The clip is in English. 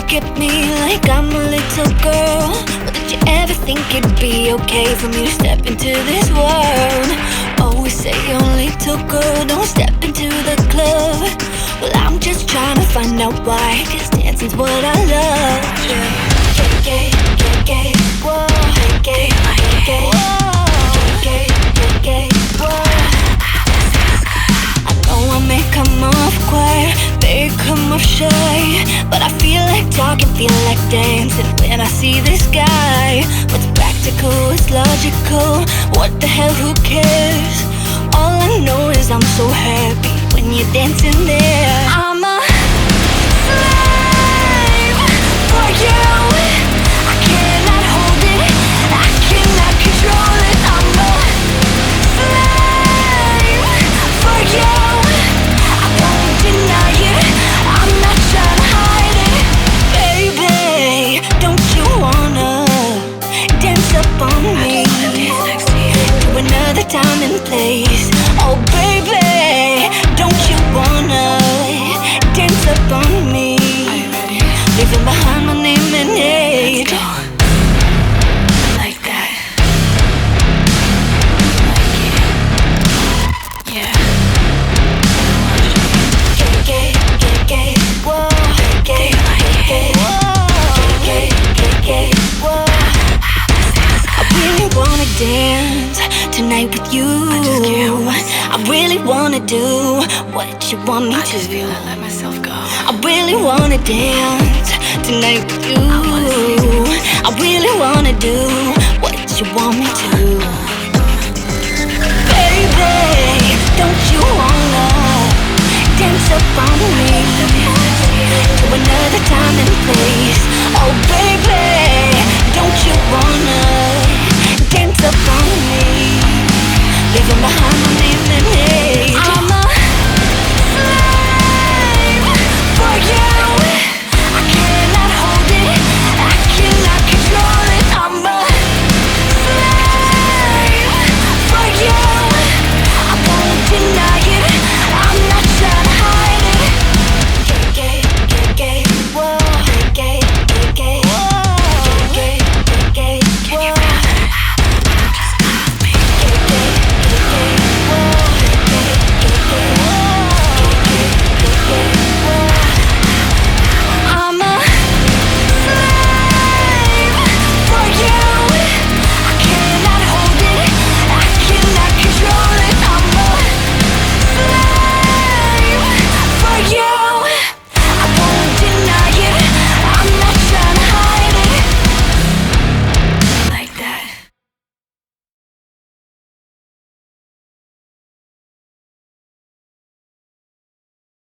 look at me like I'm a little girl. But did you ever think it'd be okay for me to step into this world? Always say you're a little girl, don't step into the club. Well, I'm just trying to find out why, 'cause dancing's what I love. Gay, gay, gay, whoa. Gay, gay, gay, gay, gay, gay, whoa. I know I may come off quiet, may come off shy, but I feel like talking, feel like dancing when I see this guy. What's practical, what's logical, what the hell, who cares? All I know is I'm so happy when you're dancing there. I'm a slave for you. I cannot hold it, I cannot control it. I'm a slave for you. I won't deny it, I'm not trying to hide it. Baby, don't you wanna dance up on me to another time and place? Oh baby, don't you wanna dance up on me, leaving behind my name and age? Like that. Yeah. Gay, gay, gay, gay, whoa. Gay, gay, gay, whoa. Gay, gay, gay, whoa. I really wanna dance tonight with you. I really wanna do what you want me to. Let myself go. I really wanna dance tonight with you. I really wanna do what you want me to. Baby, don't you wanna dance up on me to another time and place? Oh baby, don't you wanna dance up on me, leaving behind